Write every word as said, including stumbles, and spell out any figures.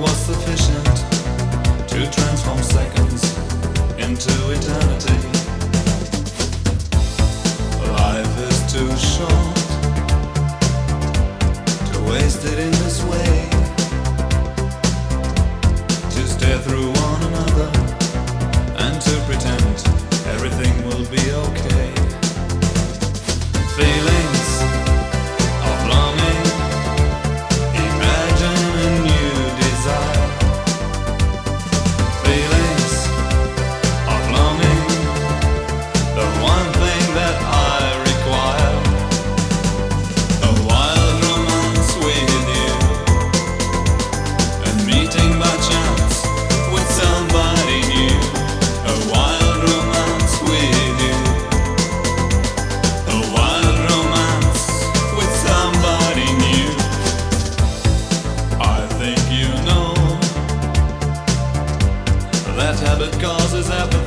was sufficient to transform seconds into eternity. Life is too short to waste it in this way, to stare through one another and to pretend everything will be okay. Feelings of longing, imagine a new desire. Feelings of longing, the one thing that I require. A wild romance with you, a meeting by chance with somebody new. A wild romance with you, a wild romance with somebody new. I think you know that habit causes appetite.